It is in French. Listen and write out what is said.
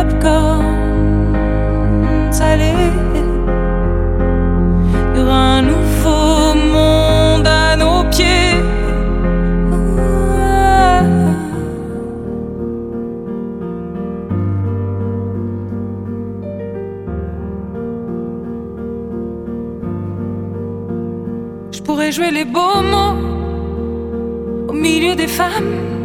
pop-corn salé. Il y aura un nouveau monde à nos pieds. Je pourrais jouer les beaux mots au milieu des femmes